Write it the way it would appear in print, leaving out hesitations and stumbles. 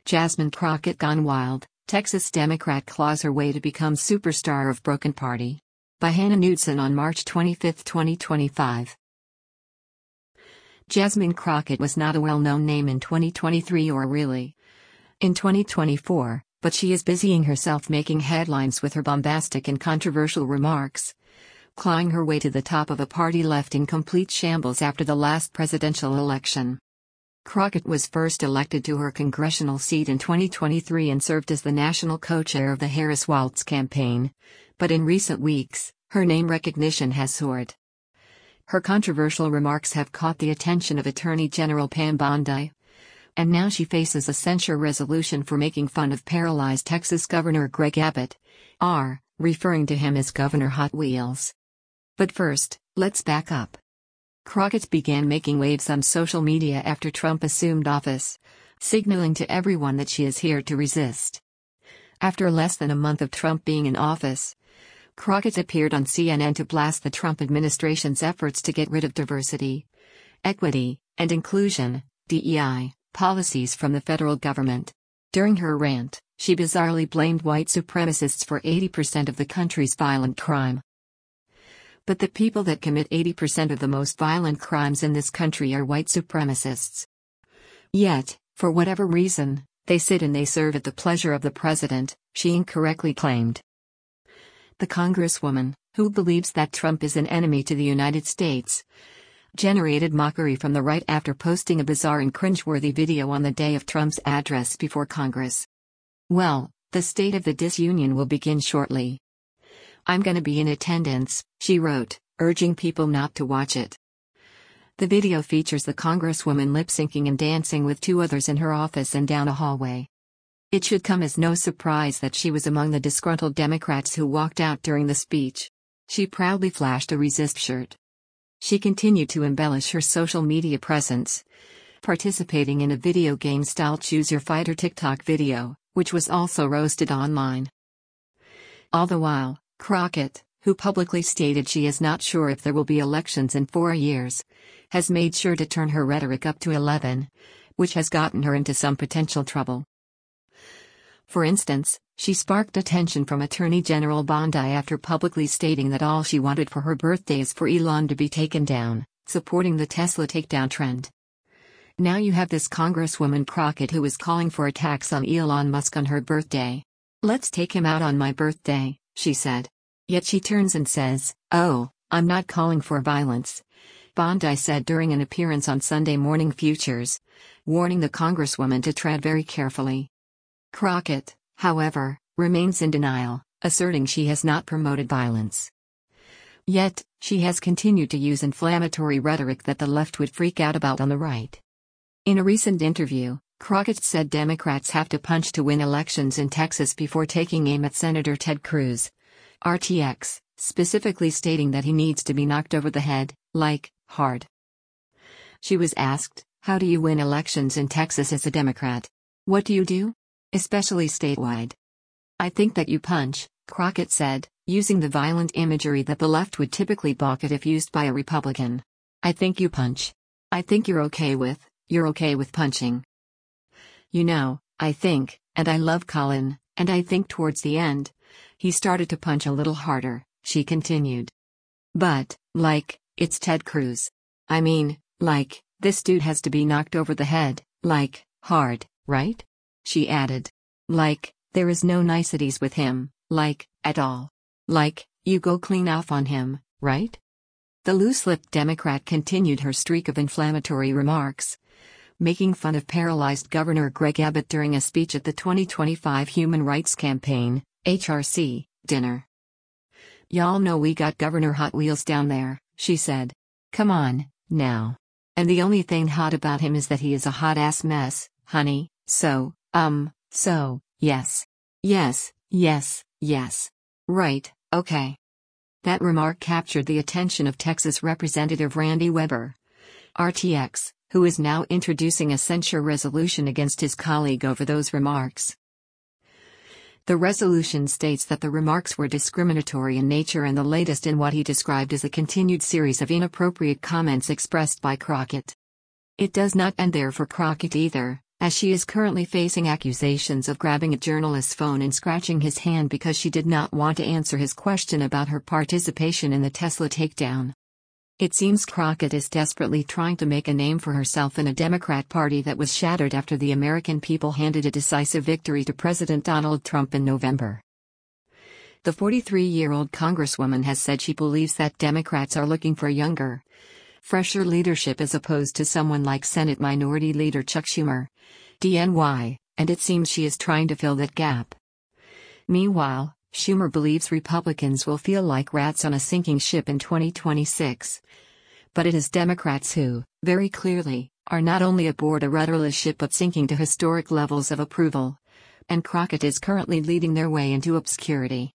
Jasmine Crockett gone wild, Texas Democrat claws her way to become superstar of Broken Party. By Hannah Knudsen on March 25, 2025. Jasmine Crockett was not a well-known name in 2023 or really in 2024, but she is busying herself making headlines with her bombastic and controversial remarks, clawing her way to the top of a party left in complete shambles after the last presidential election. Crockett was first elected to her congressional seat in 2023 and served as the national co-chair of the Harris-Walz campaign, but in recent weeks, her name recognition has soared. Her controversial remarks have caught the attention of Attorney General Pam Bondi, and now she faces a censure resolution for making fun of paralyzed Texas Governor Greg Abbott, referring to him as Governor Hot Wheels. But first, let's back up. Crockett began making waves on social media after Trump assumed office, signaling to everyone that she is here to resist. After less than a month of Trump being in office, Crockett appeared on CNN to blast the Trump administration's efforts to get rid of diversity, equity, and inclusion (DEI) policies from the federal government. During her rant, she bizarrely blamed white supremacists for 80% of the country's violent crime. But the people that commit 80% of the most violent crimes in this country are white supremacists. Yet, for whatever reason, they sit and they serve at the pleasure of the president, she incorrectly claimed. The congresswoman, who believes that Trump is an enemy to the United States, generated mockery from the right after posting a bizarre and cringeworthy video on the day of Trump's address before Congress. Well, the State of the Disunion will begin shortly. I'm gonna be in attendance, she wrote, urging people not to watch it. The video features the congresswoman lip-syncing and dancing with two others in her office and down a hallway. It should come as no surprise that she was among the disgruntled Democrats who walked out during the speech. She proudly flashed a Resist shirt. She continued to embellish her social media presence, participating in a video game-style Choose Your Fighter TikTok video, which was also roasted online. All the while, Crockett, who publicly stated she is not sure if there will be elections in 4 years, has made sure to turn her rhetoric up to 11, which has gotten her into some potential trouble. For instance, she sparked attention from Attorney General Bondi after publicly stating that all she wanted for her birthday is for Elon to be taken down, supporting the Tesla takedown trend. Now you have this Congresswoman Crockett who is calling for attacks on Elon Musk on her birthday. Let's take him out on my birthday, she said. Yet she turns and says, "Oh, I'm not calling for violence," Bondi said during an appearance on Sunday Morning Futures, warning the Congresswoman to tread very carefully. Crockett, however, remains in denial, asserting she has not promoted violence. Yet, she has continued to use inflammatory rhetoric that the left would freak out about on the right. In a recent interview, Crockett said Democrats have to punch to win elections in Texas before taking aim at Senator Ted Cruz, RTX, specifically stating that he needs to be knocked over the head, hard. She was asked, "How do you win elections in Texas as a Democrat? What do you do? Especially statewide?" "I think that you punch," Crockett said, using the violent imagery that the left would typically balk at if used by a Republican. "I think you punch. I think you're okay with punching. You know, I think, and I love Colin, and I think towards the end, he started to punch a little harder," she continued. "But, it's Ted Cruz. I mean, this dude has to be knocked over the head, hard, right?" she added. There is no niceties with him, at all. You go clean off on him, right?" The loose-lipped Democrat continued her streak of inflammatory remarks, making fun of paralyzed Governor Greg Abbott during a speech at the 2025 Human Rights Campaign, HRC, dinner. "Y'all know we got Governor Hot Wheels down there," she said. "Come on, now. And the only thing hot about him is that he is a hot-ass mess, honey, so, yes. Yes. Right, okay." That remark captured the attention of Texas Representative Randy Weber, RTX, who is now introducing a censure resolution against his colleague over those remarks. The resolution states that the remarks were discriminatory in nature and the latest in what he described as a continued series of inappropriate comments expressed by Crockett. It does not end there for Crockett either, as she is currently facing accusations of grabbing a journalist's phone and scratching his hand because she did not want to answer his question about her participation in the Tesla takedown. It seems Crockett is desperately trying to make a name for herself in a Democrat Party that was shattered after the American people handed a decisive victory to President Donald Trump in November. The 43-year-old Congresswoman has said she believes that Democrats are looking for younger, fresher leadership as opposed to someone like Senate Minority Leader Chuck Schumer, DNY, and it seems she is trying to fill that gap. Meanwhile, Schumer believes Republicans will feel like rats on a sinking ship in 2026. But it is Democrats who, very clearly, are not only aboard a rudderless ship but sinking to historic levels of approval. And Crockett is currently leading their way into obscurity.